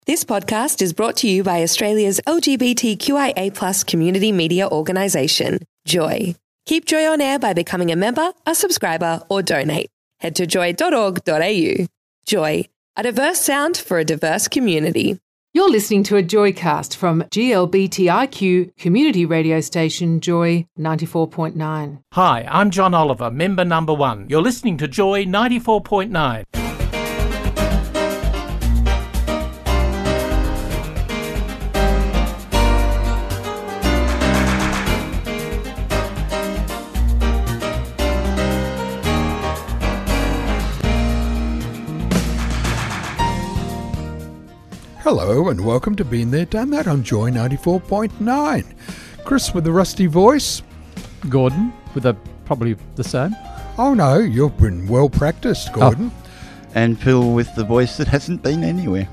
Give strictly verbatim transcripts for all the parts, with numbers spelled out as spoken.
This podcast is brought to you by Australia's L G B T Q I A plus community media organisation, Joy. Keep Joy on air by becoming a member, a subscriber or donate. Head to joy dot org dot a u. Joy, a diverse sound for a diverse community. You're listening to a Joycast from G L B T I Q community radio station Joy ninety-four point nine. Hi, I'm John Oliver, member number one. You're listening to Joy ninety-four point nine. Hello and welcome to Been There, Done That on Joy ninety-four point nine. Chris with the rusty voice. Gordon with a probably the same. Oh no, you've been well practiced, Gordon. Oh. And Phil with the voice that hasn't been anywhere.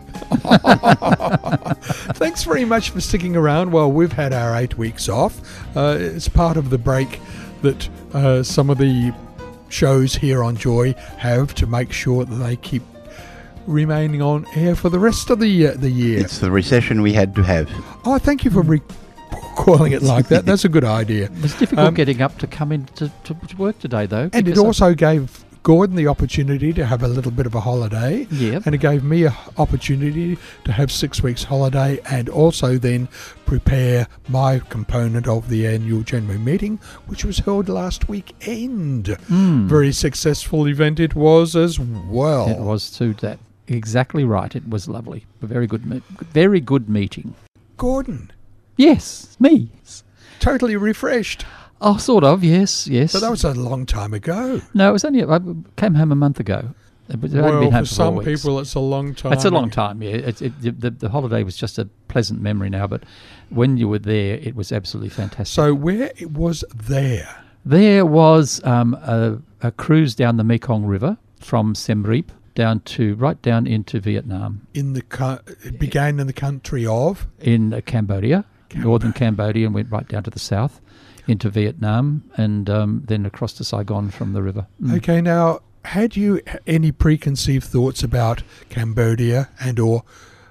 Thanks very much for sticking around while we've had our eight weeks off. Uh, it's part of the break that uh, some of the shows here on Joy have to make sure that they keep remaining on air for the rest of the uh, the year. It's the recession we had to have. Oh, thank you for re- calling it like that. That's a good idea. It was difficult Um, getting up to come in to, to, to work today, though. And it also gave Gordon the opportunity to have a little bit of a holiday. Yep. And it gave me an opportunity to have six weeks holiday and also then prepare my component of the annual January meeting, which was held last weekend. Mm. Very successful event it was as well. It was too. That exactly right. It was lovely. A very good, me- very good meeting. Gordon, Yes, me. totally refreshed. Oh, sort of. Yes, yes. But that was a long time ago. No, it was only. I came home a month ago. It was- I'd Well, been home for for some four weeks. people it's a long time. It's a long time, yeah. It, it, the, the holiday was just a pleasant memory now, but when you were there, it was absolutely fantastic. So where it was there? There was um, a, a cruise down the Mekong River from Siem Reap down to right down into Vietnam, In the co- it began in the country of? in uh, Cambodia, Cambodia. northern Cambodia, and went right down to the south into Vietnam, and um, then across to Saigon from the river. Mm. Okay, now, had you any preconceived thoughts about Cambodia and or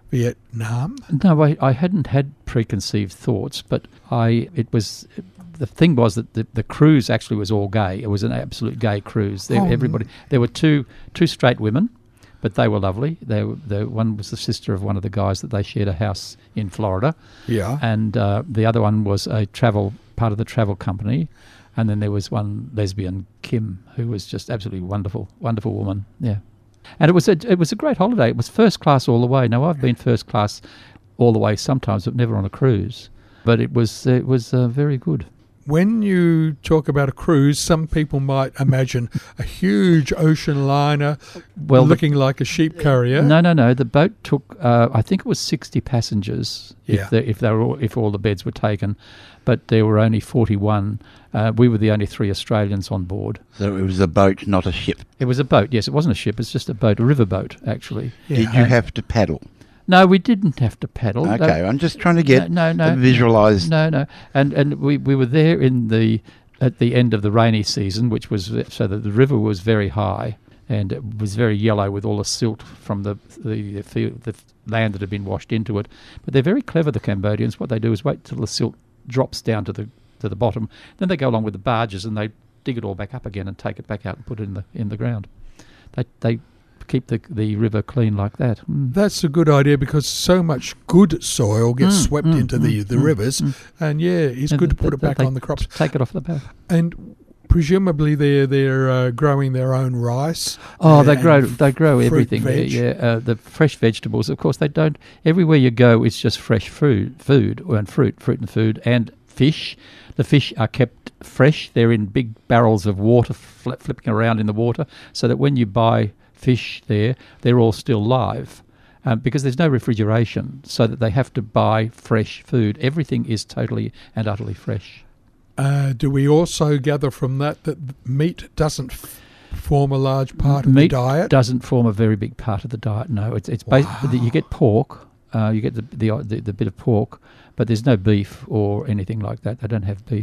Vietnam? No, I, I hadn't had preconceived thoughts, but I it was the thing was that the, the cruise actually was all gay. It was an absolute gay cruise. There, Oh, everybody there were two two straight women, but they were lovely. They were, the one was the sister of one of the guys that they shared a house in Florida, Yeah. and uh, the other one was a travel part of the travel company, and then there was one lesbian, Kim, who was just absolutely wonderful, wonderful woman. Yeah. And it was a it was a great holiday. It was first class all the way. Now I've been first class all the way sometimes, but never on a cruise. But it was it was uh, very good. When you talk about a cruise, some people might imagine a huge ocean liner Well, the- looking like a sheep carrier. No, no, no. The boat took uh, I think it was sixty passengers. Yeah. If the, if they were all, if all the beds were taken, but there were only forty-one. Uh, we were the only three Australians on board. So it was a boat, not a ship. It was a boat. Yes, it wasn't a ship. It's just a boat, a river boat, actually. Yeah. Did you have to paddle? No, we didn't have to paddle. Okay, I'm just trying to get no, no, no, visualised. No, no, and and we, we were there in the at the end of the rainy season, which was so that the river was very high and it was very yellow with all the silt from the the the, the land that had been washed into it. But they're very clever, the Cambodians. What they do is wait till the silt drops down to the to the bottom, then they go along with the barges and they dig it all back up again and take it back out and put it in the in the ground. They they keep the the river clean like that. Mm. That's a good idea because so much good soil gets Mm, swept mm, into the, mm, the mm, rivers, mm. and yeah, it's And good to th- put it th- back they on the crops. Take it off the boat. And presumably they're they're uh, growing their own rice. Oh, they and grow f- they grow fruit, everything there. veg. Yeah, uh, the fresh vegetables. Of course, they don't. Everywhere you go, it's just fresh food, food and fruit, fruit and food, and fish. The fish are kept fresh. They're in big barrels of water, fl- flipping around in the water, so that when you buy fish there, they're all still live. Um, because there's no refrigeration, so that they have to buy fresh food. Everything is totally and utterly fresh. Uh, do we also gather from that that meat doesn't f- form a large part of Meat the diet? doesn't form a very big part of the diet. No, it's it's Wow. basically you get pork, uh, you get the, the the the bit of pork, but there's no beef or anything like that. They don't have beef.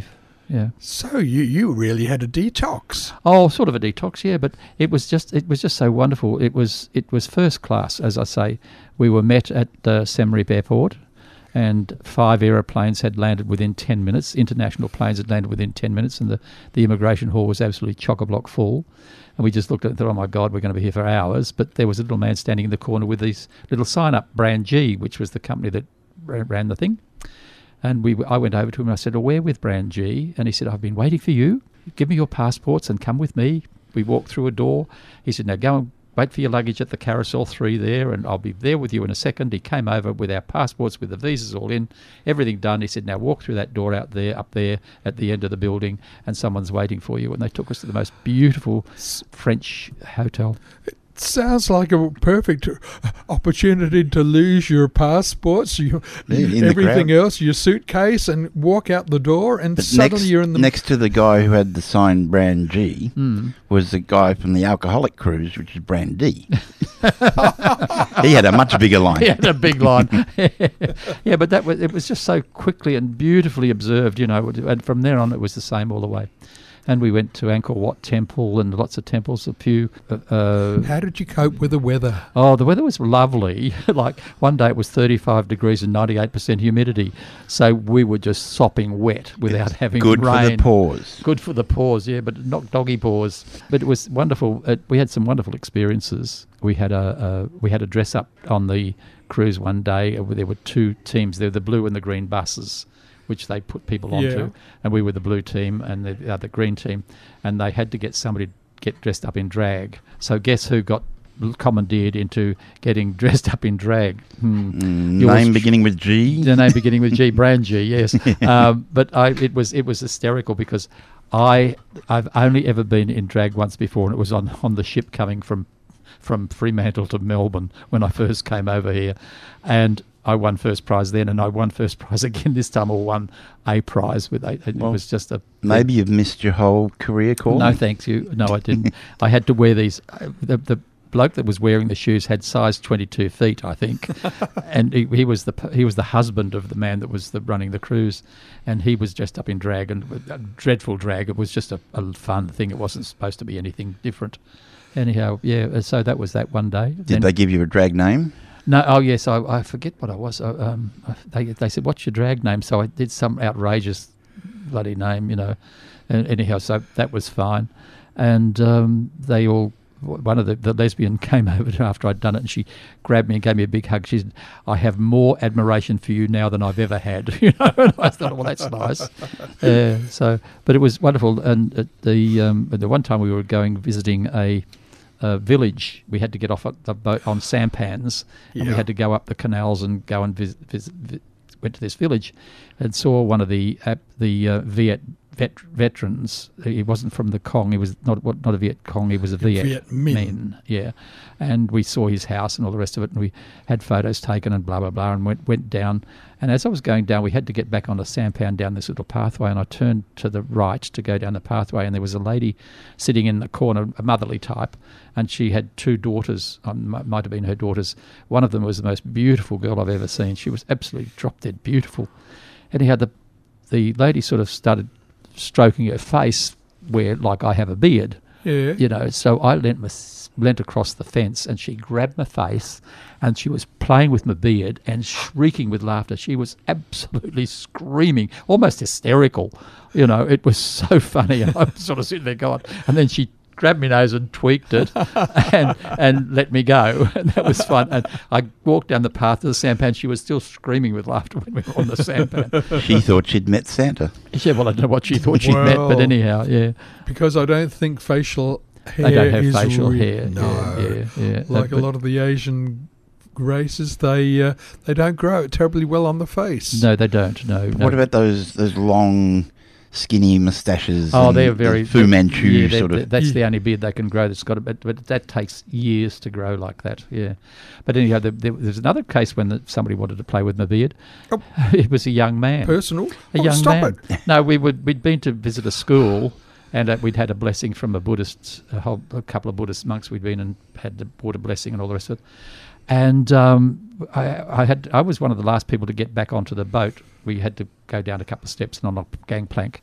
yeah. So you, you really had a detox. Oh, sort of a detox, yeah. But it was just it was just so wonderful. It was it was first class, as I say. We were met at uh, Siem Reap Airport, and five aeroplanes had landed within ten minutes. International planes had landed within ten minutes, and the, the immigration hall was absolutely chock-a-block full. And we just looked at it and thought, oh, my God, we're going to be here for hours. But there was a little man standing in the corner with these little sign-up, Brand G, which was the company that ran, ran the thing. And we, I went over to him and I said, oh, we're with Brand G. And he said, I've been waiting for you. Give me your passports and come with me. We walked through a door. He said, now go and wait for your luggage at the carousel three there, and I'll be there with you in a second. He came over with our passports, with the visas all in, everything done. He said, now walk through that door out there, up there at the end of the building, and someone's waiting for you. And they took us to the most beautiful French hotel. Sounds like a perfect opportunity to lose your passports, your, Yeah, everything else, your suitcase, and walk out the door, and But suddenly next, you're in the... next to the guy who had the sign Brand G Mm. was the guy from the alcoholic cruise, which is Brand D. He had a much bigger line. He had a big line. Yeah, but that was, it was just so quickly and beautifully observed, you know, and from there on it was the same all the way. And we went to Angkor Wat Temple and lots of temples, a few. Uh, How did you cope with the weather? oh, the weather was lovely. Like one day it was thirty-five degrees and ninety-eight percent humidity. So we were just sopping wet without having Good rain. for the pores. Good for the paws, yeah, but not doggy paws. But it was wonderful. It, we had some wonderful experiences. We had a, a we had a dress up on the cruise one day. There were two teams. There were the blue and the green buses, which they put people onto, Yeah. and we were the blue team and the other green team, and they had to get somebody to get dressed up in drag. So guess who got commandeered into getting dressed up in drag? Hmm. Mm, Yours name tr- beginning with G. The name beginning with G, Brand G, yes. Um, but I, it was it was hysterical because I I've only ever been in drag once before, and it was on, on the ship coming from from Fremantle to Melbourne when I first came over here, and I won first prize then, and I won first prize again this time, or won a prize with a, it Well, was just a Maybe you've missed your whole career call. no, thanks you. No, I didn't. I had to wear these. Uh, the the bloke that was wearing the shoes had size twenty-two feet, I think, and he, he was the p- he was the husband of the man that was the, running the cruise, and he was dressed up in drag, and a dreadful drag. It was just a, a fun thing. It wasn't supposed to be anything different. Anyhow, yeah. So that was that one day. Did Then- they give you a drag name? No, oh yes, I, I forget what I was. I, um, I, they they said, "What's your drag name?" So I did some outrageous bloody name, you know. And anyhow, so that was fine. And um, they all, one of the, the lesbian came over to after I'd done it, and she grabbed me and gave me a big hug. She said, "I have more admiration for you now than I've ever had." You know, and I thought, well, that's nice. Uh, so, but it was wonderful. And at the um, at the one time we were going visiting a. Uh, village, we had to get off at the boat on sampans, and we Yeah. had to go up the canals and go and visit. visit, vi went to this village, and saw one of the uh, the uh, Viet vet, veterans. He wasn't from the Cong. He was not what not a Viet Cong. He was a Viet, Viet Minh. Yeah, and we saw his house and all the rest of it, and we had photos taken and blah blah blah, and went went down. And as I was going down, we had to get back on a sampan down this little pathway, and I turned to the right to go down the pathway, and there was a lady sitting in the corner, a motherly type, and she had two daughters, um, m- might have been her daughters. One of them was the most beautiful girl I've ever seen. She was absolutely drop-dead beautiful. Anyhow, the, the lady sort of started stroking her face where, like, I have a beard. Yeah. You know, so I leant, my, leant across the fence, and she grabbed my face, and she was playing with my beard and shrieking with laughter. She was absolutely screaming, almost hysterical. You know, it was so funny. And I was sort of sitting there going, and then she grabbed my nose and tweaked it and and let me go. And that was fun. And I walked down the path to the sampan. She was still screaming with laughter when we were on the sampan. She thought she'd met Santa. Yeah, well, I don't know what she thought she'd met, but Well, anyhow, yeah. Because I don't think facial hair They don't have is facial re- hair. No. Yeah, yeah, yeah. Like Uh, a but- lot of the Asian races, they uh, they don't grow terribly well on the face. No, they don't. No. no. What about those those long, skinny moustaches? Oh, and they're the very Fu Manchu yeah, they're- sort they're- of. That's the only beard they can grow. That's got a bit, but that takes years to grow like that. Yeah, but anyhow, there, there, there's another case when the, somebody wanted to play with my beard. Oh. It was a young man. Personal. A Oh, young stop man. it. No, we would we'd been to visit a school, and uh, we'd had a blessing from a Buddhist, a whole a couple of Buddhist monks. We'd been and had the bought a blessing and all the rest of it. And um, I, I had I was one of the last people to get back onto the boat. We had to go down a couple of steps and on a gangplank.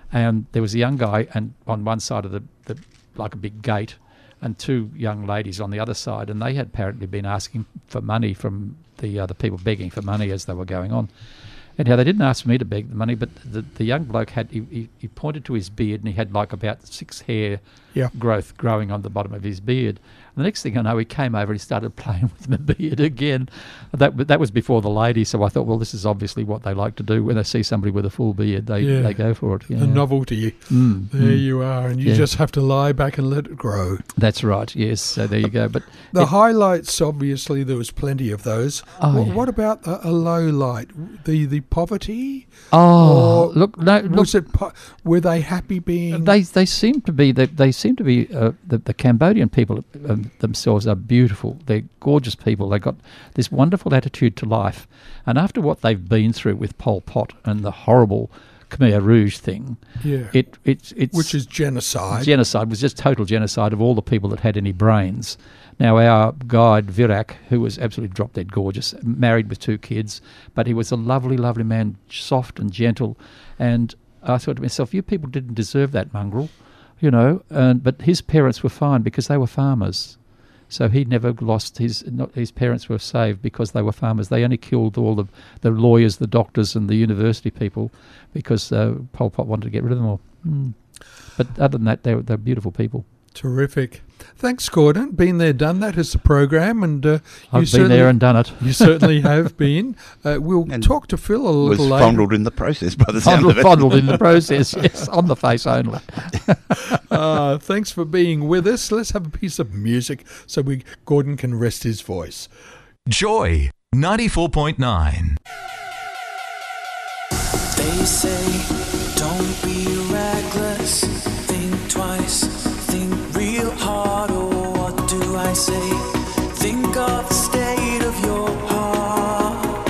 and there was a young guy and on one side of the, the like a big gate, and two young ladies on the other side, and they had apparently been asking for money from the other people, begging for money as they were going on. Anyhow, they didn't ask me to beg the money, but the, the young bloke had, he, he, he pointed to his beard, and he had like about six hair Yeah. growth growing on the bottom of his beard. And the next thing I know, he came over and he started playing with my beard again. That that was before the lady, so I thought, well, this is obviously what they like to do. When they see somebody with a full beard, they, Yeah. they go for it. Yeah. The novelty. Mm, There mm. you are, and you Yeah. just have to lie back and let it grow. That's right, yes. So there you go. But The it- highlights, obviously, there was plenty of those. Oh, what, yeah. what about a, a low light? The the poverty? oh, Or look, no, look, Was it? Po- were they happy being? They they seem to be they, they seem to be uh, the the Cambodian people um, themselves are beautiful. They're gorgeous people. They got this wonderful attitude to life, and after what they've been through with Pol Pot and the horrible Khmer Rouge thing, yeah. it it's it's Which is genocide. genocide was just total genocide of all the people that had any brains. Now our guide Virak, who was absolutely drop dead gorgeous, married with two kids, but he was a lovely, lovely man, soft and gentle, and I thought to myself, you people didn't deserve that mongrel, you know. And but his parents were fine because they were farmers, so he never lost his. Not, his parents were saved because they were farmers. They only killed all the the lawyers, the doctors, and the university people because uh, Pol Pot wanted to get rid of them all. Mm. But other than that, they were they're beautiful people. Terrific. Thanks, Gordon. Been there, done that is the program, and uh, you I've been certainly, there and done it. you certainly have been. Uh, we'll And talk to Phil a Was little later. fondled in the process by the sound Fondled, of it. fondled in the process, yes, on the face only. Uh, thanks for being with us. Let's have a piece of music so we Gordon can rest his voice. Joy ninety-four point nine. They say, don't be reckless, think twice, think real hard, or what do I say? Think of the state of your heart.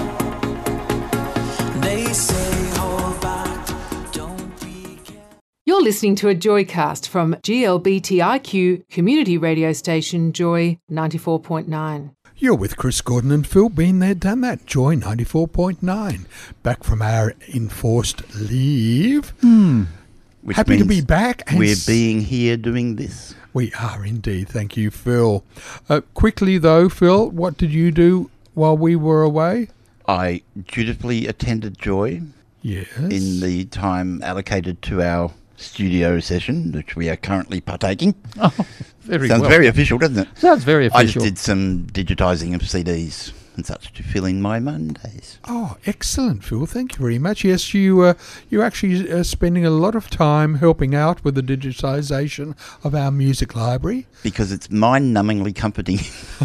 They say, hold back, don't be careful. You're listening to a Joycast from G L B T I Q community radio station Joy ninety-four point nine. You're with Chris Gordon and Phil. Been there, done that. Joy ninety-four point nine. Back from our enforced leave. Which Happy to means be back. And We're s- being here doing this. We are indeed. Thank you, Phil. Uh, quickly, though, Phil, what did you do while we were away? I dutifully attended Joy Yes. in the time allocated to our studio session, which we are currently partaking. Oh, very Sounds well. very official, doesn't it? Sounds very I just official. did some digitising of C Ds and such to fill in my Mondays. Oh, excellent, Phil. Thank you very much. Yes, you uh, you actually uh, spending a lot of time helping out with the digitisation of our music library. Because it's mind-numbingly comforting.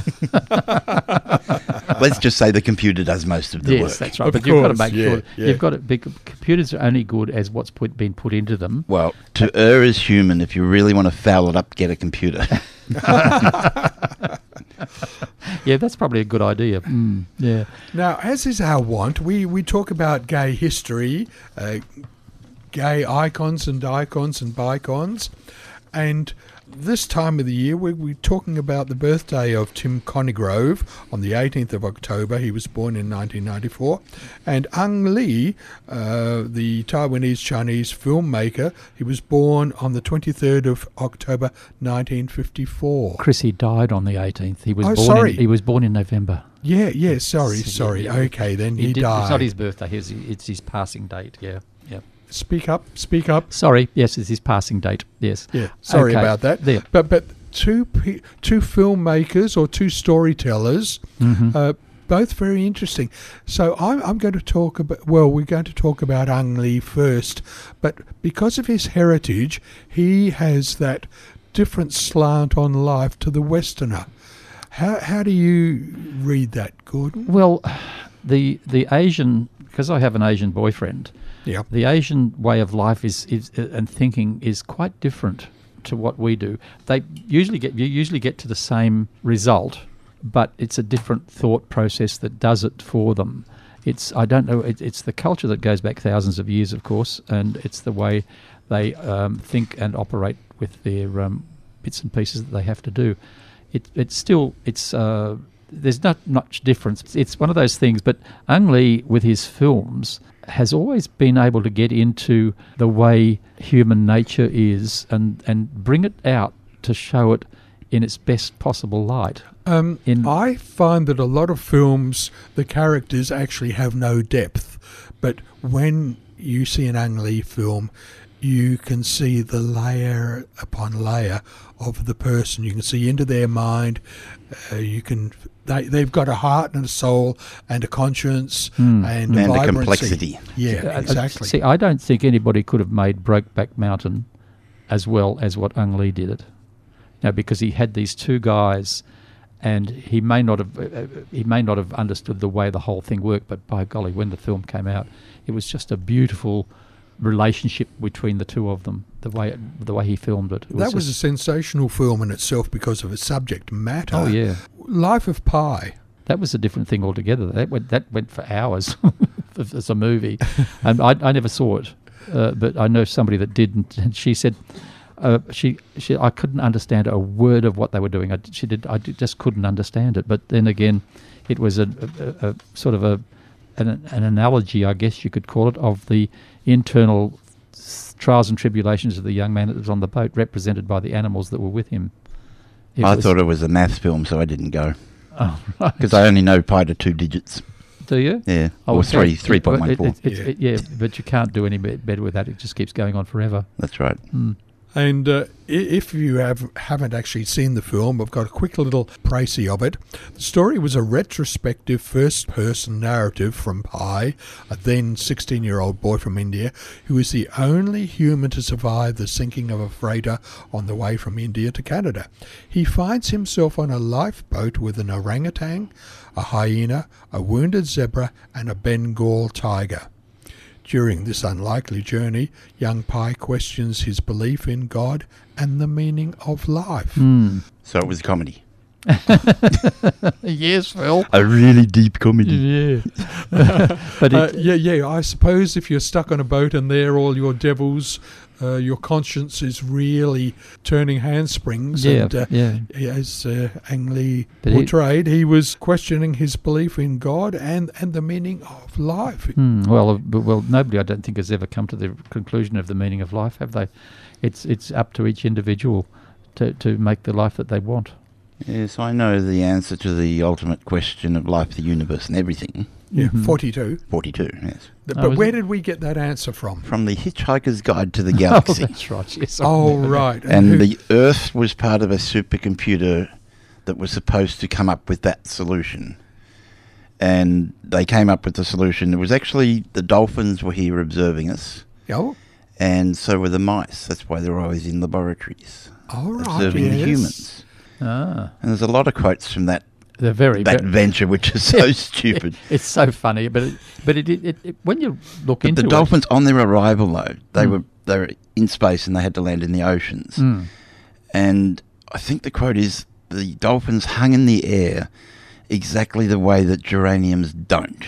Let's just say the computer does most of the yes, work. that's right. Of but you've got to course, make yeah, sure yeah. you've got to. Because computers are only good as what's put, been put into them. Well, to err is human. If you really want to foul it up, get a computer. Yeah, that's probably a good idea. Mm, yeah. Now, as is our wont, we, we talk about gay history, uh, gay icons and icons and bicons, and this time of the year we're, we're talking about the birthday of Tim Conygrove on the eighteenth of October. He was born in nineteen ninety-four. And Ang Lee, uh, the Taiwanese-Chinese filmmaker, he was born on the twenty-third of October nineteen fifty-four. Chris, he died on the eighteenth. He was Oh, born. sorry. In, he was born in November. Yeah, yeah, sorry, So, sorry. yeah, yeah. Okay, then he, He did, died. it's not his birthday. It's, it's his passing date. Yeah. Yeah. Speak up, speak up. Sorry. Yes, it's his passing date. Yes. Yeah, sorry Okay. about that. There. But but two pe- two filmmakers or two storytellers, Mhm. uh, both very interesting. So I'm I'm going to talk about. Well, we're going to talk about Ang Lee first, but because of his heritage, he has that different slant on life to the Westerner. How how do you read that, Gordon? Well, the the Asian, because I have an Asian boyfriend. Yeah. The Asian way of life is, is uh, and thinking is quite different to what we do. They usually get you usually get to the same result, but it's a different thought process that does it for them. It's I don't know. It, it's the culture that goes back thousands of years, of course, and it's the way they um, think and operate with their um, bits and pieces that they have to do. It it's still it's uh, there's not much difference. It's one of those things. But Ang Lee, with his films, has always been able to get into the way human nature is and, and bring it out to show it in its best possible light. Um, In- I find that a lot of films, the characters actually have no depth, but when you see an Ang Lee film, you can see the layer upon layer of the person. You can see into their mind. Uh, you can they they've got a heart and a soul and a conscience and, And a a vibrancy. complexity. Yeah, Uh, exactly. See, I don't think anybody could have made Brokeback Mountain as well as what Ang Lee did it. You know, because he had these two guys, and he may not have uh, he may not have understood the way the whole thing worked. But by golly, when the film came out, it was just a beautiful relationship between the two of them. The way it, the way he filmed it. It that was a just- sensational film in itself because of its subject matter. Oh yeah. Life of Pi. That was a different thing altogether. That went that went for hours as a movie, and I, I never saw it, uh, but I know somebody that did, and, and she said uh, she she I couldn't understand a word of what they were doing. I, she did I did- just couldn't understand it. But then again, it was a, a, a sort of a an, an analogy, I guess you could call it, of the internal trials and tribulations of the young man that was on the boat, represented by the animals that were with him. It I was- thought it was a maths film, so I didn't go. Oh, right. Because I only know pi to two digits. Do you? Yeah. Oh, or okay. three, three point one It- four. it- it's- it- yeah, but you can't do any be- better with that. It just keeps going on forever. That's right. And uh, i- if you have, haven't actually seen the film, I've got a quick little précis of it. The story was a retrospective first-person narrative from Pi, a then sixteen-year-old boy from India, who is the only human to survive the sinking of a freighter on the way from India to Canada. He finds himself on a lifeboat with an orangutan, a hyena, a wounded zebra, and a Bengal tiger. During this unlikely journey, young Pi questions his belief in God and the meaning of life. So it was a comedy. Yes, Phil. A really deep comedy. Yeah. But Uh, it, yeah, yeah. I suppose if you're stuck on a boat and there all your devils, uh, your conscience is really turning handsprings. Yeah, and, uh, yeah. As uh, Ang Lee But he- portrayed, he was questioning his belief in God and, and the meaning of life. Hmm, well, uh, but- well, nobody, I don't think, has ever come to the conclusion of the meaning of life, have they? It's it's up to each individual to, to make the life that they want. Yes, I know the answer to the ultimate question of life, the universe, and everything. Yeah, Mhm. forty-two. forty-two, yes. Th- Oh, but is where it? did we get that answer from? From the Hitchhiker's Guide to the Oh, Galaxy. that's right. Yes. I Oh, remember that. right. And who- the Earth was part of a supercomputer that was supposed to come up with that solution. And they came up with the solution. It was actually the dolphins were here observing us, Oh, and so were the mice. That's why they're always in laboratories all right. observing the yes. humans. Ah, And there's a lot of quotes from that they're very. that very- venture, which is so stupid. It's so funny, but it, but it, it, it when you look But into the it, dolphins, on their arrival, though, they Mm. were they were in space and they had to land in the oceans. Mm. And I think the quote is, the dolphins hung in the air exactly the way that geraniums don't.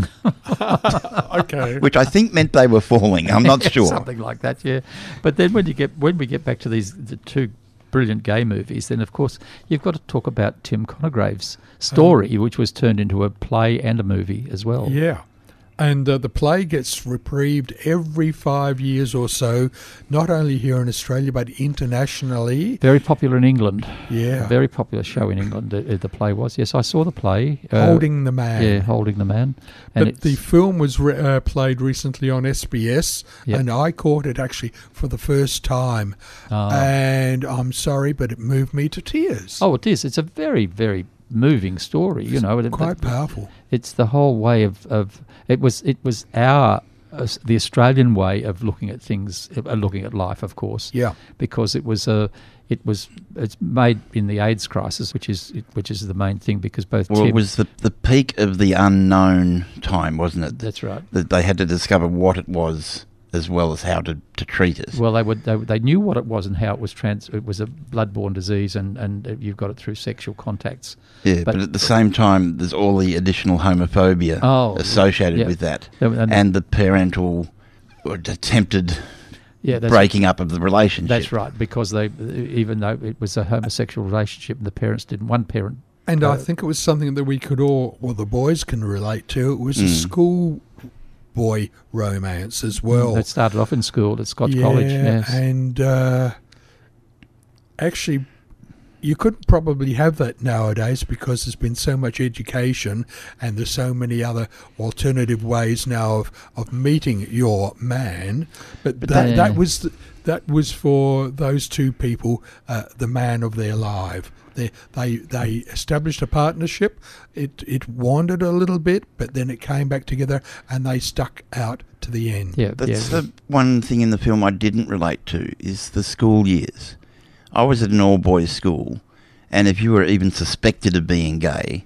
Okay. Which I think meant they were falling. I'm not sure. Something like that, yeah. But then when you get when we get back to these the two brilliant gay movies, then of course you've got to talk about Tim Congrave's story, which was turned into a play and a movie as well. Yeah. And uh, the play gets reprieved every five years or so, not only here in Australia, but internationally. Very popular in England. Yeah. A very popular show in England. The, the play was. Yes, I saw the play. uh, Holding the Man. Yeah, Holding the Man. And But the it's- film was re- uh, played recently on S B S, Yep. and I caught it actually for the first time. Ah. And I'm sorry, but it moved me to tears. oh, it is. It's a very, very moving story. You know, It- Quite it- powerful. It's the whole way of, of it was it was our uh, the Australian way of looking at things, uh, looking at life, of course. Yeah. Because it was a it was it's made in the AIDS crisis, which is which is the main thing. Because both Well, Tim, it was the, the peak of the unknown time, wasn't it? that's right. That they had to discover what it was as well as how to, to treat it. Well, they would they, they knew what it was and how it was trans. It was a bloodborne disease, and and uh, you've got it through sexual contacts. yeah, but- but, at the same time, there's all the additional homophobia Oh, associated yeah. with that. And- and- And the parental or attempted Yeah, that's breaking up of the relationship. That's right, because they, even though it was a homosexual relationship, and the parents didn't. One parent And I Uh, think it was something that we could all, well, the boys can relate to. It was a Mm. school boy romance as well. That started off in school at Scotch yeah, College. Yes. and uh, actually, you couldn't probably have that nowadays because there's been so much education and there's so many other alternative ways now of, of meeting your man. But, But that, that- that was th- that was for those two people, uh, the man of their life. They, they they established a partnership. It it wandered a little bit, but then it came back together, and they stuck out to the end. Yeah, That's yeah. the one thing in the film I didn't relate to is the school years. I was at an all-boys school, and if you were even suspected of being gay,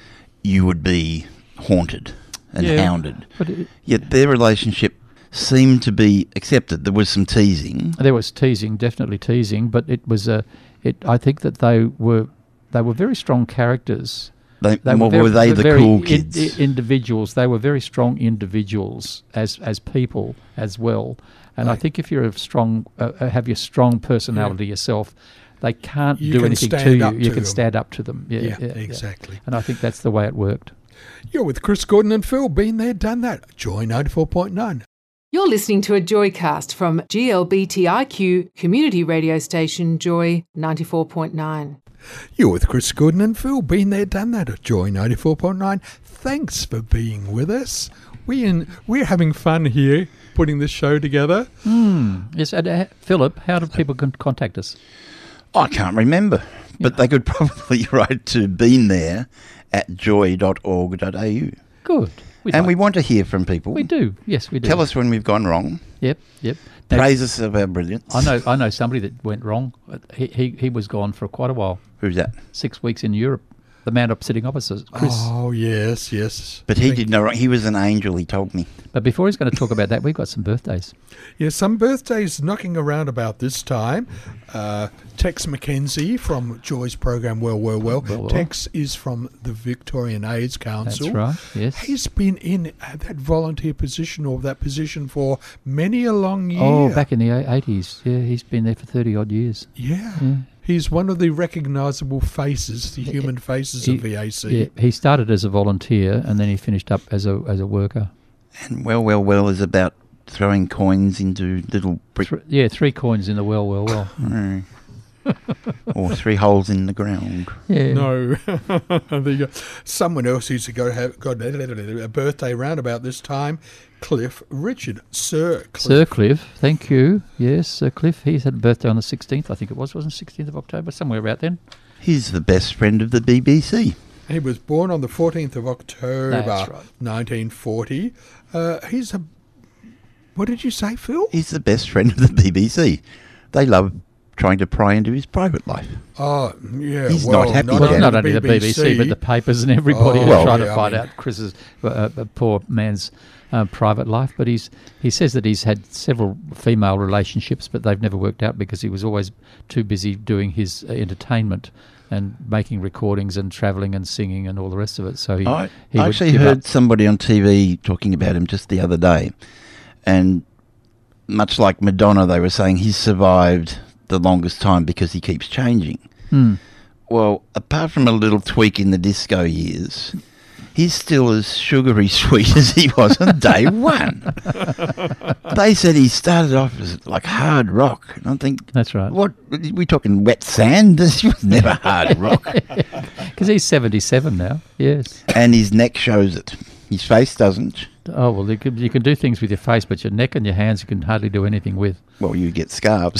you would be haunted and Yeah. hounded. But it, Yet their relationship seemed to be accepted. There was some teasing. there was teasing, definitely teasing, but it was a. It. I think that they were they were very strong characters. They, They well, very- were they the very cool in- kids? i- individuals. They were very strong individuals as as people as well. And I Right. think if you're a strong, uh, uh, have your strong personality yourself, they can't You do can anything to stand you. up You to can them. stand up to them. Yeah, Yeah, yeah, yeah. exactly. And I think that's the way it worked. You're with Chris Gordon and Phil. Been there, done that. Joy ninety-four point nine. You're listening to a Joycast from G L B T I Q community radio station Joy ninety-four point nine. You're with Chris Gordon and Phil. Been there, done that at Joy ninety-four point nine. Thanks for being with us. We in, we're having fun here putting this show together. Mm. Yes, and, uh, Philip, how do people con- contact us? I can't remember, but they could probably write to been there at joy dot org dot a u. Good. We'd And like- we want to hear from people. we do. Yes, we do. Tell us when we've gone wrong. Yep, yep. Now, Praise us of our brilliance. I know. I know somebody that went wrong. He he he was gone for quite a while. Who's that? Six weeks in Europe. The man up sitting opposite, Chris. Oh, yes, yes. But he Thank- did no wrong. He was an angel, he told me. But before he's going to talk about that, we've got some birthdays. Yeah, some birthdays knocking around about this time. Uh, Tex McKenzie from Joy's program Well, Well, Well. Well, well. Tex is from the Victorian AIDS Council. That's right. Yes. He's been in uh, that volunteer position or that position for many a long year. Oh, back in the eighties. Yeah, he's been there for thirty odd years. Yeah. Yeah. He's one of the recognisable faces, the human faces of V A C. Yeah, he started as a volunteer and then he finished up as a as a worker. And Well, Well, Well is about throwing coins into little brick... Thr- yeah, three coins in the well, well, well. Mm. or three holes in the ground. Yeah. No. There you go. Someone else who's got, have, got a birthday round about this time, Cliff Richard. Sir Cliff. Sir Cliff, thank you. Yes, Sir Cliff. He's had a birthday on the sixteenth, I think it was, wasn't it? sixteenth of October, somewhere about then. He's the best friend of the B B C. He was born on the fourteenth of October, That's right. nineteen forty. Uh, he's a... What did you say, Phil? He's the best friend of the B B C. They love trying to pry into his private life. Oh, yeah. He's well, not happy Well, with that. not only the B B C, but the papers and everybody Oh, are well, trying yeah, to I find mean- out Chris's uh, uh, poor man's uh, private life. But he's he says that he's had several female relationships, but they've never worked out because he was always too busy doing his uh, entertainment and making recordings and travelling and singing and all the rest of it. So he, I, he I would actually give heard up. somebody on T V talking about him just the other day. And much like Madonna, they were saying he's survived the longest time because he keeps changing. Hmm. Well, apart from a little tweak in the disco years, he's still as sugary sweet as he was on day one. They said he started off as like hard rock. And I think, That's right. what, are we talking wet sand? This was never hard rock. Because he's seventy-seven now. Yes. And his neck shows it. His face doesn't. Oh, well, you can, you can do things with your face, but your neck and your hands you can hardly do anything with. Well, you get scarves.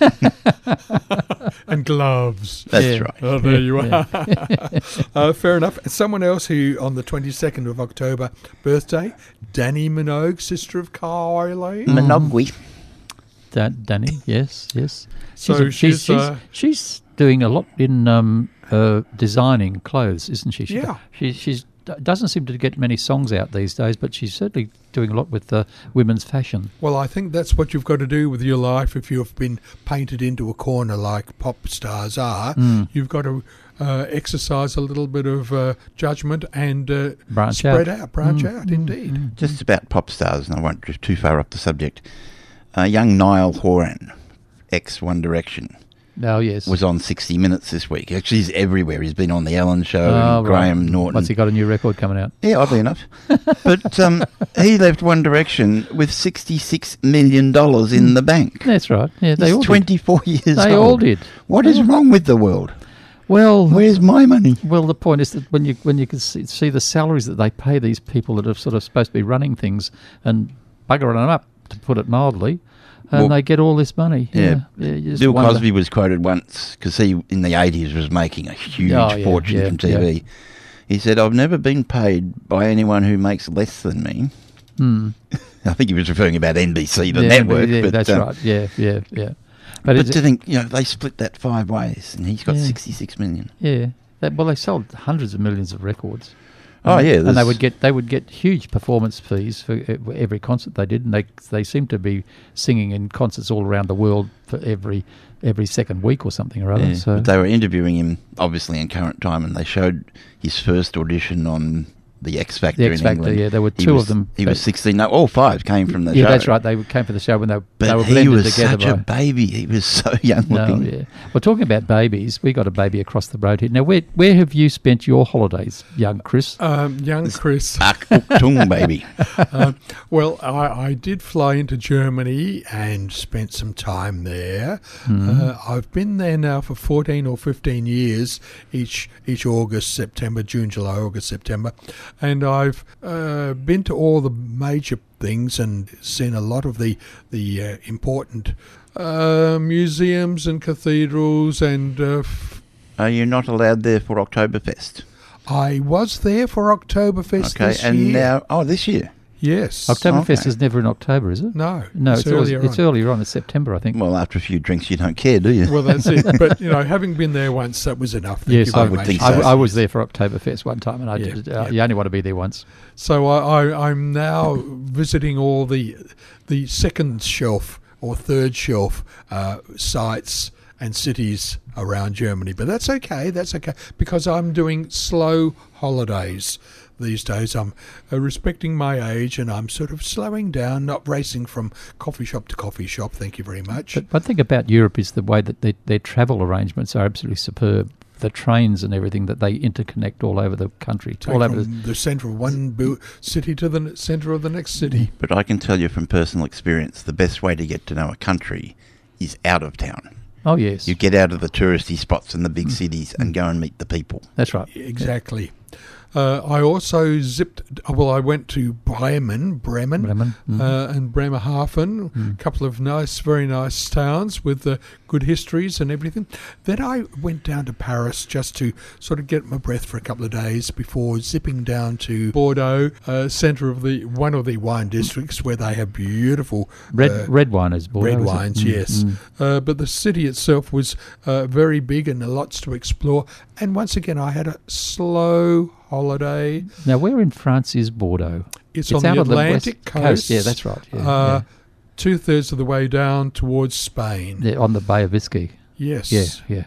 And gloves. That's Yeah. right. Oh, there you are. Yeah. uh, fair enough. Someone else who, on the twenty-second of October birthday, Danny Minogue, sister of Kylie. Monogwy. Da- Danny, yes, yes. So a- she's, she's, uh, she's doing a lot in um, uh, designing clothes, isn't she? she Yeah. She she's, doesn't seem to get many songs out these days, but she's certainly doing a lot with uh, women's fashion. Well, I think that's what you've got to do with your life if you've been painted into a corner like pop stars are. Mm. You've got to uh, exercise a little bit of uh, judgment and uh, Branch spread out. out, branch Mm, out, mm, indeed. mm. Just about pop stars, and I won't drift too far off the subject. Uh, young Niall Horan, ex One Direction. Oh, yes. was on sixty minutes this week. Actually, he's everywhere. He's been on the Ellen Show, Oh, and right. Graham Norton. What's he got a new record coming out? Yeah, oddly enough. But um, he left One Direction with sixty-six million dollars in the bank. That's right. Yeah, they He's all did. twenty-four years They old. all did. What is wrong with the world? Well, Where's my money? well, the point is that when you when you can see, see the salaries that they pay these people that are sort of supposed to be running things and buggering them up, to put it mildly, and Well, they get all this money. Yeah. yeah, yeah you just Bill wonder. Cosby was quoted once, because he, in the eighties, was making a huge Oh, yeah, fortune yeah, from T V. yeah. He said, I've never been paid by anyone who makes less than me. Hmm. I think he was referring about N B C, the Yeah, network. yeah, but, that's um, right. Yeah, yeah, yeah. But, it's- to think, you know, they split that five ways, and he's got Yeah. sixty-six million. Yeah. They, well, they sold hundreds of millions of records. Oh, And- yeah, and they there's- would get they would get huge performance fees for e- every concert they did, and they they seem to be singing in concerts all around the world for every every second week or something or other. Yeah, So but they were interviewing him, obviously, in current time, and they showed his first audition on the X Factor The in X Factor, England. yeah, there were He two was- of them. He was They- sixteen. No, all five came from the yeah, show. that's right. They came for the show when they, But they were he blended was together. such a by, baby. He was so young no, looking. yeah. Well, talking about babies, we got a baby across the road here. Now, where where have you spent your holidays, young Chris? Um, young Chris. Ak Uk Tung, baby. Um, well, I, I did fly into Germany and spent some time there. Uh, I've been there now for fourteen or fifteen years, each each August, September, June, July, August, September. And I've uh, been to all the major things and seen a lot of the, the uh, important uh, museums and cathedrals. And uh, f- Are you not allowed there for Oktoberfest? I was there for Oktoberfest Okay, this and year. now, oh, this year. Yes. Oktoberfest okay. is never in October, is it? No, No, it's, it's, always, earlier it's on. earlier on. It's September, I think. Well, after a few drinks, you don't care, do you? Well, that's it. But, you know, having been there once, that was enough. Thank yes, you I very would much. think I, so. I was there for Oktoberfest one time, and I Yeah, did, uh, yeah. you only want to be there once. So I, I, I'm now visiting all the the second shelf or third shelf uh, sites and cities around Germany. But that's okay. That's okay because I'm doing slow holidays these days. I'm uh, respecting my age and I'm sort of slowing down, not racing from coffee shop to coffee shop. Thank you very much. But one thing about Europe is the way that they, their travel arrangements are absolutely superb. The trains and everything that they interconnect all over the country, Take all over the, from the centre of one bu- city to the n- centre of the next city. But I can tell you from personal experience, the best way to get to know a country is out of town. Oh yes, You get out of the touristy spots in the big cities and go and meet the people. that's right. Exactly. Uh, I also zipped. Well, I went to Bremen, Bremen, Bremen, mm. uh, and Bremerhaven. A couple of nice, very nice towns with uh, good histories and everything. Then I went down to Paris just to sort of get my breath for a couple of days before zipping down to Bordeaux, uh, centre of the one of the wine districts where they have beautiful Red uh, red wine is Bordeaux, red is it? wines, Mm, yes. mm. Uh, but the city itself was uh, very big and lots to explore. And once again, I had a slow holiday. Now, where in France is Bordeaux? It's, It's on out the on the Atlantic west coast. coast. Yeah, that's right. Yeah, uh, Two thirds of the way down towards Spain. Yeah, on the Bay of Biscay. Yes. Yeah, yeah.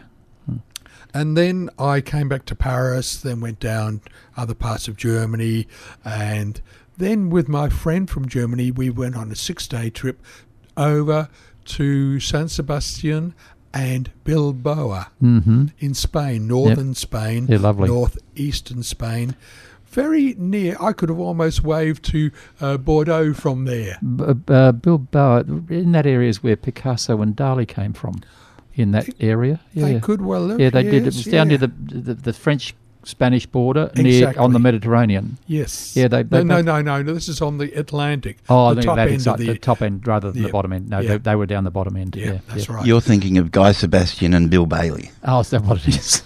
And then I came back to Paris, then went down other parts of Germany, and then with my friend from Germany, we went on a six-day trip over to San Sebastian and Bilbao Mm-hmm. in Spain, northern Spain, Yeah, lovely. northeastern Spain. Very near. I could have almost waved to uh, Bordeaux from there. B- uh, Bilbao, in that area is where Picasso and Dali came from. In that area, yeah, They could well live. yeah, they did. It yes, was down near yeah. the, the the French-Spanish border, near on the Exactly. Mediterranean. Yes. Yeah, they- they no, no, both- no, no, no. This is on the Atlantic. Oh, the the, top Atlantic end side, of the, the top end rather than yeah, the bottom end. No, yeah. they, they were down the bottom end. Yeah, Yeah, that's yeah. right. You're thinking of Guy Sebastian and Bill Bailey. Oh, is that what it is?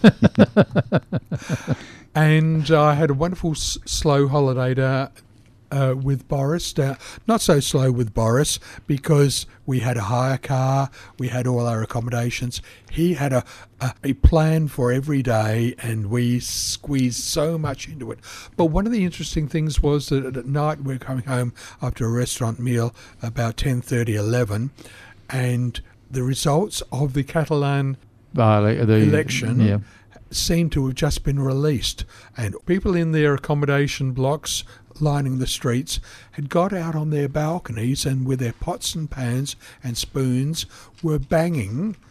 And I had a wonderful s- slow holiday da- uh, with Boris. Da- not so slow with Boris because we had a hire car, we had all our accommodations. He had a, a, a plan for every day and we squeezed so much into it. But one of the interesting things was that at night we we're coming home after a restaurant meal about ten thirty, eleven, and the results of the Catalan Uh, the, the election Yeah. seem to have just been released, and people in their accommodation blocks lining the streets had got out on their balconies and with their pots and pans and spoons were banging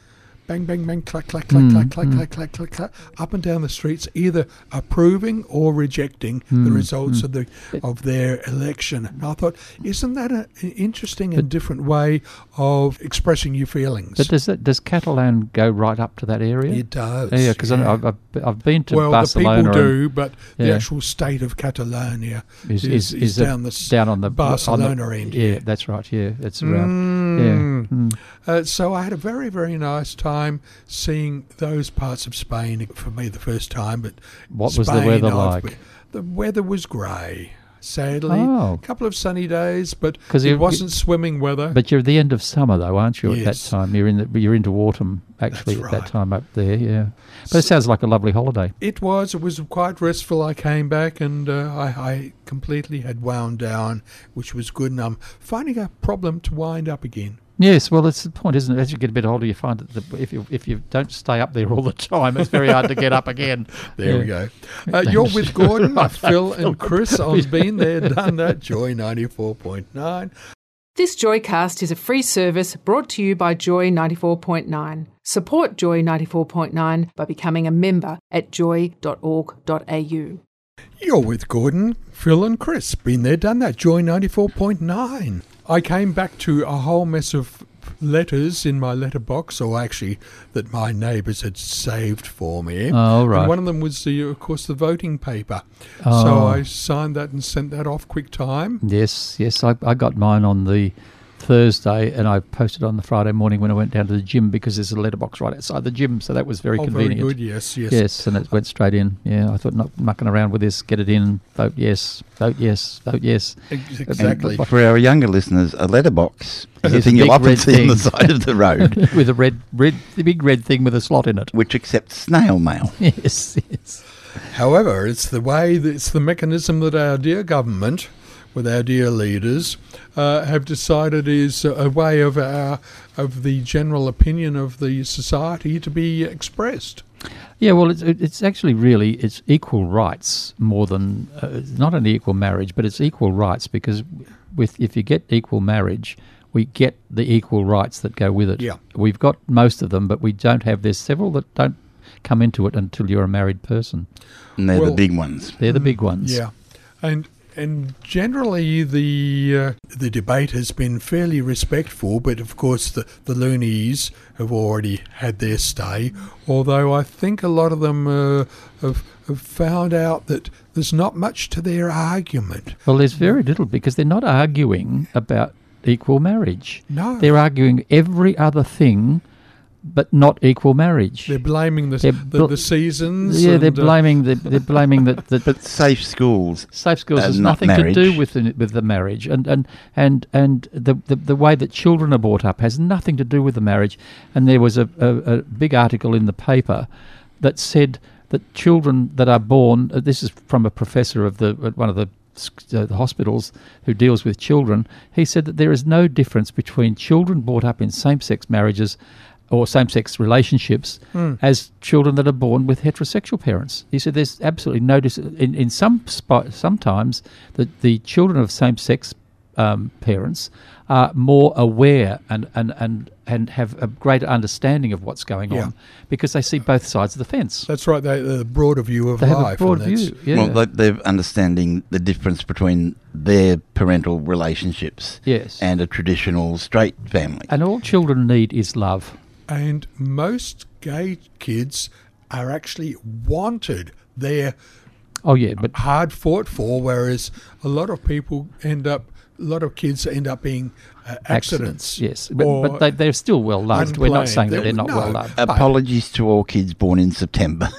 bang, bang, bang, clack, clack, clack, Mm, clack, clack, mm. clack, clack, clack, clack, up and down the streets, either approving or rejecting the Mm, results mm. of the of their election. And I thought, isn't that a, an interesting and different way of expressing your feelings? But does that, does Catalan go right up to that area? It does. Yeah, because yeah. I've, I've I've been to well, Barcelona. the people and do, but the yeah. actual state of Catalonia is, is, is, is, is a- down the s- down on the Barcelona on the, end. Yeah, that's right. Yeah, it's around. Mm. Yeah. Mm. Uh, so I had a very, very nice time seeing those parts of Spain for me the first time. But What was the Spain, weather I've like? been- The weather was grey, sadly. Oh. A couple of sunny days, but 'Cause it you- wasn't swimming weather. But you're at the end of summer, though, aren't you? At Yes. that time, you're in the, you're into autumn actually That's at right. that time up there. Yeah, but it sounds like a lovely holiday. It was. It was quite restful. I came back and uh, I, I completely had wound down, which was good. And I'm finding a problem to wind up again. Yes, well, that's the point, isn't it? As you get a bit older, you find that the, if you if you don't stay up there all the time, it's very hard to get up again. There Yeah. we go. Uh, you're with Gordon, Phil and Chris on Been There, Done That, Joy ninety-four point nine. This Joycast is a free service brought to you by Joy ninety-four point nine. Support Joy ninety-four point nine by becoming a member at joy dot org dot a u. You're with Gordon, Phil and Chris. Been There, Done That, Joy ninety-four point nine. I came back to a whole mess of letters in my letterbox, or actually that my neighbours had saved for me. Oh, right. And one of them was, the, of course, the voting paper. Oh. So I signed that and sent that off quick time. Yes, yes, I, I got mine on the Thursday, and I posted on the Friday morning when I went down to the gym because there's a letterbox right outside the gym, so that was very oh, convenient. very good, yes, yes. Yes, and it went straight in. Yeah, I thought not mucking around with this. Get it in. Vote yes. Vote yes. Vote yes. Ex- Exactly. And for our younger listeners, a letterbox is a It's thing a you'll big often red see on the thing. side of the road, with a red, red, the big red thing with a slot in it. which accepts snail mail. Yes, yes. However, it's the way, that it's the mechanism that our dear government, with our dear leaders, uh, have decided is a way of our of the general opinion of the society to be expressed. Yeah, well, it's it's actually really it's equal rights more than uh, it's not only equal marriage, but it's equal rights because with if you get equal marriage, we get the equal rights that go with it. Yeah. We've got most of them, but we don't have. There's several that don't come into it until you're a married person. And they're Well- the big ones. They're the big ones. Yeah, and and generally the uh, the debate has been fairly respectful, but of course the the loonies have already had their stay. Although I think a lot of them uh, have have found out that there's not much to their argument. Well, there's very little because they're not arguing about equal marriage. No, They're arguing every other thing, but not equal marriage. they're blaming the They're the, bl- the seasons. Yeah, they're and, uh, blaming the they're blaming that the, But safe schools, safe schools uh, has not nothing to do marriage. with the, with the marriage, and and and and the, the the way that children are brought up has nothing to do with the marriage. And there was a, a, a big article in the paper that said that children that are born. Uh, this is from a professor of the at one of the, uh, the hospitals who deals with children. He said that there is no difference between children brought up in same-sex marriages or same-sex relationships as children that are born with heterosexual parents. He said there's absolutely no dis- in in some spot sometimes the the children of same-sex um, parents are more aware and, and, and, and have a greater understanding of what's going Yeah. on because they see both sides of the fence. That's right. They the broader view of They have a life. broad and that's- view. Yeah. well, they, they're understanding the difference between their parental relationships yes. and a traditional straight family. And all children need is love. And most gay kids are actually wanted. They're Oh yeah, but hard fought for, whereas a lot of people end up, a lot of kids end up being uh, accidents. yes, but, or but they, they're still well loved. We're not unplanned. saying that they're not No. well loved. Apologies to all kids born in September.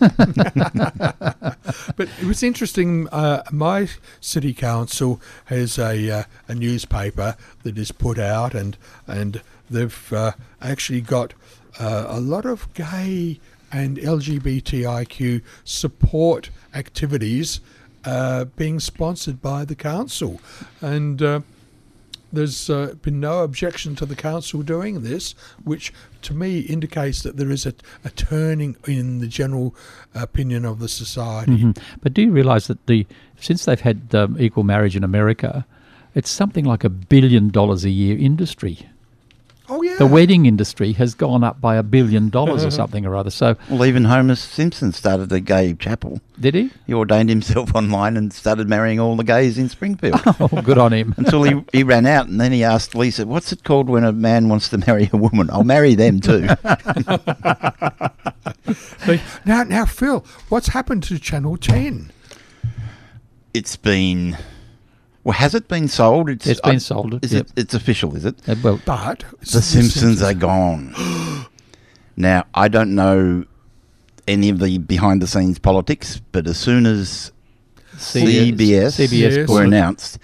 But it was interesting. Uh, my city council has a uh, a newspaper that is put out, and and they've uh, actually got uh, a lot of gay and L G B T I Q support activities uh, being sponsored by the council, and uh, there's uh, been no objection to the council doing this, which to me indicates that there is a, a turning in the general opinion of the society. Mhm. But do you realise that the since they've had um, equal marriage in America, it's something like a billion dollars a year industry. Oh, yeah. The wedding industry has gone up by a billion dollars or something or other. So Well, even Homer Simpson started a gay chapel. did he? He ordained himself online and started marrying all the gays in Springfield. Oh, good on him. Until he, he ran out, and then he asked Lisa, what's it called when a man wants to marry a woman? I'll marry them too. now, now, Phil, what's happened to Channel ten? It's been... Well, has it been sold? It's been I- sold, Is yep. it? It's official, is it? Uh, well, But The Simpsons are gone. Now, I don't know any of the behind-the-scenes politics, but as soon as C B S, C B S Yes. were bought it. announced,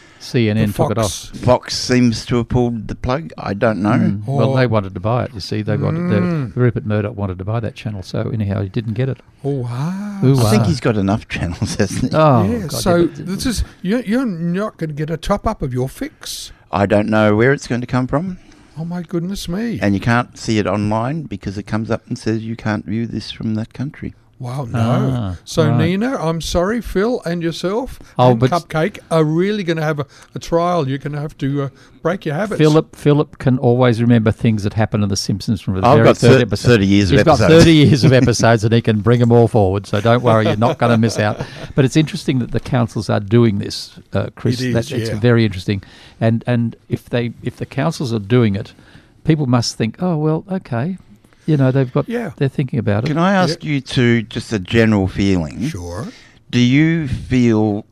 C N N the took it off. Fox. Fox seems to have pulled the plug. I don't know. Mm. Well, Oh. they wanted to buy it. You see, they wanted Mm. the, Rupert Murdoch wanted to buy that channel. So anyhow, he didn't get it. Oh, wow. Ooh, I think wow. he's got enough channels, hasn't he? Oh, yeah, God, so yeah, but- this is you're, you're not going to get a top up of your fix. I don't know where it's going to come from, Oh my goodness me! and you can't see it online because it comes up and says you can't view this from that country. Wow, no. Ah, so right. Nina, I'm sorry, Phil and yourself Oh, and but- Cupcake are really going to have a, a trial. You're going to have to uh, break your habits. Philip Philip can always remember things that happened in The Simpsons from the I've very got third thir- episode. thirty years of He's got episodes. thirty years of episodes and he can bring them all forward. So don't worry, you're not going to miss out. But it's interesting that the councils are doing this, uh, Chris. It is, that, It's yeah. very interesting. And and if they if the councils are doing it, people must think, oh well, okay, you know they've got Yeah. they're thinking about it. Can I ask you to just a general feeling? Sure. Do you feel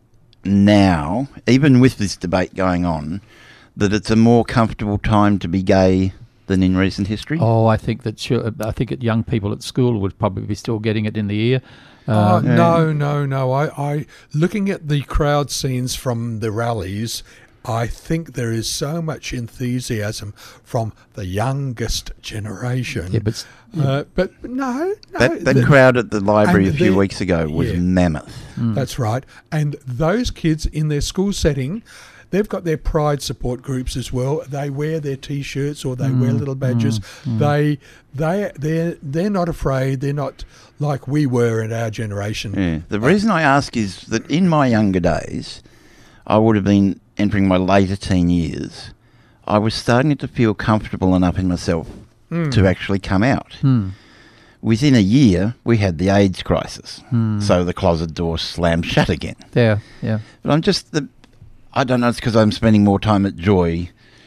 now, even with this debate going on, that it's a more comfortable time to be gay than in recent history? Oh, I think that sure, I think that young people at school would probably be still getting it in the ear. Oh, Um, no, no, no. I, I, looking at the crowd scenes from the rallies, I think there is so much enthusiasm from the youngest generation. yeah, but s- uh, but no, no. that that the- crowd at the library a and few the- weeks ago was yeah. mammoth. That's right. And those kids in their school setting, they've got their pride support groups as well. They wear their T-shirts or they wear little badges. They, they, they're they're not afraid. They're not like we were in our generation. Yeah. The reason I ask is that in my younger days, I would have been entering my later teen years. I was starting to feel comfortable enough in myself to actually come out. hmm. Within a year, we had the AIDS crisis, so the closet door slammed shut again. yeah, yeah. But I'm just the, I don't know. It's because I'm spending more time at Joy,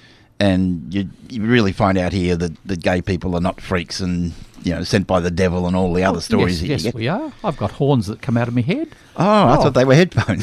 and you you really find out here that, that gay people are not freaks and you know sent by the devil and all the other stories. Yes, that you yes get. we are. I've got horns that come out of my head. Oh, I Oh. thought they were headphones.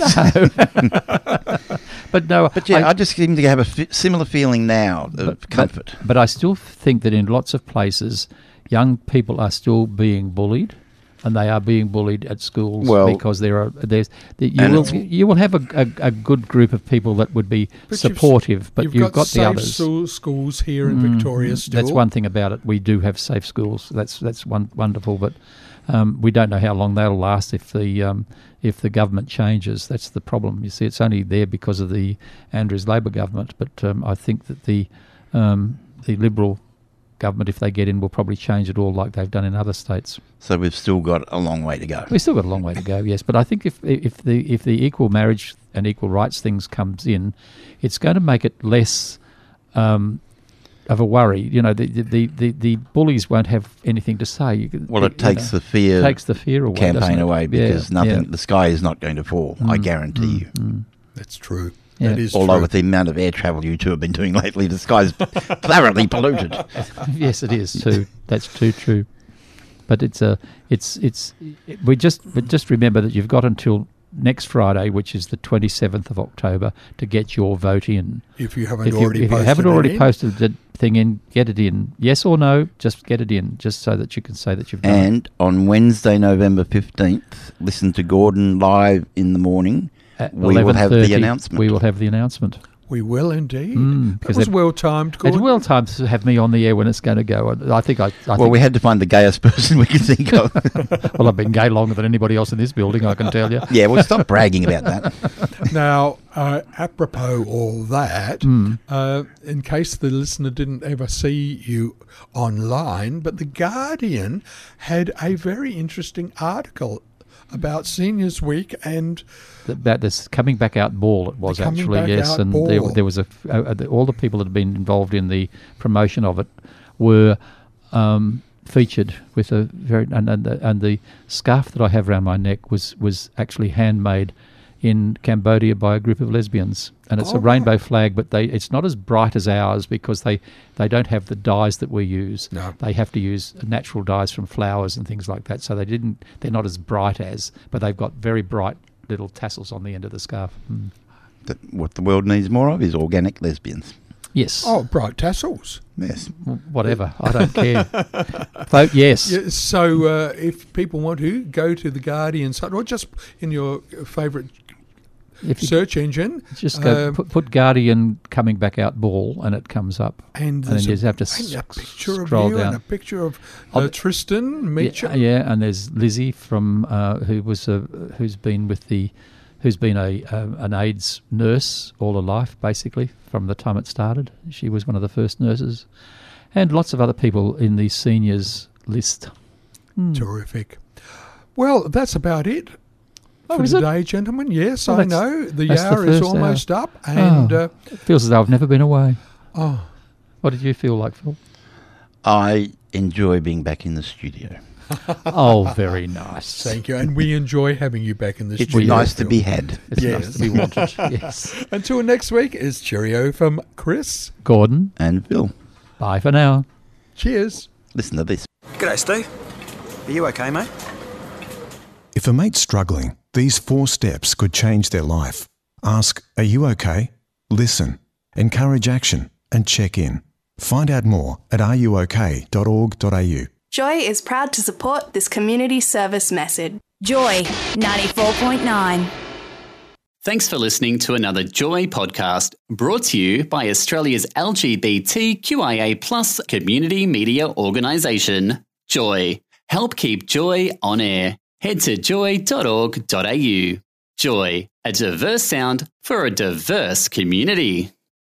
But no, But yeah, I, I, just seem to have a f- similar feeling now of But- comfort. but I still think that in lots of places, young people are still being bullied, and they are being bullied at schools Well- because there are there's that you And will it's- you will have a, a, a good group of people that would be But you've- supportive, but you've, you've, got, got, the safe others. school- schools here in Victoria still. That's one thing about it. We do have safe schools. That's that's one wonderful, but um, we don't know how long that'll last if the um, if the government changes. That's the problem. You see, it's only there because of the Andrews Labor government, but um, I think that the um, the Liberal government, if they get in, will probably change it all like they've done in other states. So we've still got a long way to go. We've still got a long way to go, yes, but I think if if the if the equal marriage and equal rights things comes in, it's going to make it less um, of a worry. You know, the the, the, the bullies won't have anything to say. You can- Well, it you takes know, the fear takes the fear away, doesn't campaign it? away Yeah, because nothing. yeah. The sky is not going to fall. I Mm, guarantee mm, you. mm. That's true. Yeah. That is Although true. with the amount of air travel you two have been doing lately, the sky's thoroughly polluted. Yes, it is too. That's too true. But it's a, it's it's. We just but just remember that you've got until next Friday, which is the twenty-seventh of October, to get your vote in. if you haven't If you, already if you posted haven't it already in. posted the thing in, get it in. Yes or no, just get it in, just so that you can say that you've done it. And on Wednesday, November fifteenth, listen to Gordon live in the morning. At we will have the eleven thirty, announcement. We will have the announcement. We will indeed. Mm, that because was they've- well timed. It's well timed to have me on the air when it's going to go. I I think I. I well, think, we had to find the gayest person we could think of. well, I've been gay longer than anybody else in this building, I can tell you. yeah, well, stop bragging about that. Now, uh, apropos all that, Mm. uh, in case the listener didn't ever see you online, but The Guardian had a very interesting article about Seniors Week and about this coming back out ball. It was The Coming actually Back yes, Out and there, Ball. there was a uh, all the people that had been involved in the promotion of it were um, featured with a very and and the, and the scarf that I have around my neck was was actually handmade in Cambodia by a group of lesbians, and it's Oh, a rainbow right. flag, but they it's not as bright as ours because they, they don't have the dyes that we use. No. They have to use natural dyes from flowers and things like that, so they didn't they're not as bright as, but they've got very bright little tassels on the end of the scarf. Mm. That what the world needs more of is organic lesbians. Yes. oh, bright tassels. Yes. W- Whatever. I don't care. Vote yes. Yeah, so uh, if people want to, go to the Guardian site or just in your favourite If you search engine. just go um, put, put Guardian coming back out ball, and it comes up. and and then there's you a, just have to and a s- picture of scroll you down. and a picture of Oh, uh, the- Tristan Meacham. Yeah, yeah, and there's Lizzie from uh, who was a, who's been with the who's been a um, an AIDS nurse all her life, basically from the time it started. She was one of the first nurses, and lots of other people in the seniors list. Mm. Terrific. Well, that's about it Oh, for is it? today, gentlemen. Yes, Oh, I that's- know. The that's the hour is first hour. almost up. And, Oh. uh, It feels as though I've never been away. oh, What did you feel like, Phil? I enjoy being back in the studio. Oh, very nice. thank you. And we enjoy having you back in the It's studio. nice to Phil. be had. It's Yes. nice to be wanted. Yes. Until next week, is cheerio from Chris. Gordon, And Phil, bye for now. Cheers. listen to this. G'day, Steve. Are you okay, mate? If a mate's struggling, these four steps could change their life. Ask, are you okay? Listen, encourage action, and check in. Find out more at r u o k dot org dot a u. Joy is proud to support this community service message. Joy ninety-four point nine. Thanks for listening to another Joy podcast brought to you by Australia's L G B T Q I A plus community media organisation, Joy. Help keep Joy on air. Head to joy dot org dot a u. Joy, a diverse sound for a diverse community.